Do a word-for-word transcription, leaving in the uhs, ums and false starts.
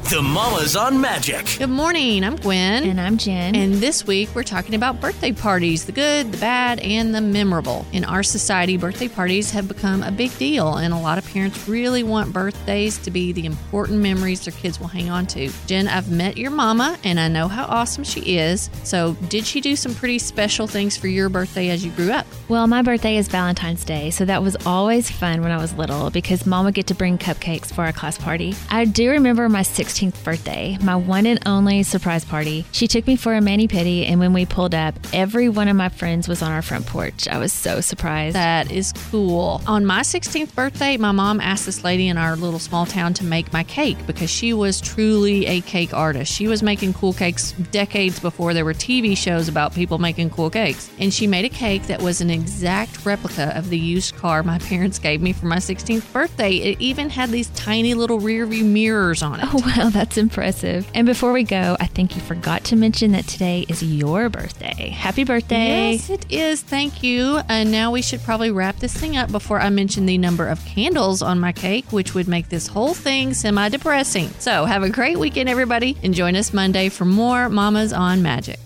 The Mamas on Magic. Good morning. I'm Gwen. And I'm Jen. And this week we're talking about birthday parties, the good, the bad, and the memorable. In our society, birthday parties have become a big deal, and a lot of parents really want birthdays to be the important memories their kids will hang on to. Jen, I've met your mama, and I know how awesome she is. So did she do some pretty special things for your birthday as you grew up? Well, my birthday is Valentine's Day, so that was always fun when I was little because Mom would get to bring cupcakes for our class party. I do remember my sixteenth birthday, my one and only surprise party. She took me for a mani-pedi, and when we pulled up, every one of my friends was on our front porch. I was so surprised. That is cool. On my sixteenth birthday, my mom asked this lady in our little small town to make my cake because she was truly a cake artist. She was making cool cakes decades before there were T V shows about people making cool cakes. And she made a cake that was an exact replica of the used car my parents gave me for my sixteenth birthday. It even had these tiny little rear view mirrors on it. Oh, wow, that's impressive. And before we go, I think you forgot to mention that today is your birthday. Happy birthday. Yes, it is. Thank you. And now we should probably wrap this thing up before I mention the number of candles on my cake, which would make this whole thing semi-depressing. So have a great weekend, everybody, and join us Monday for more Mamas on Magic.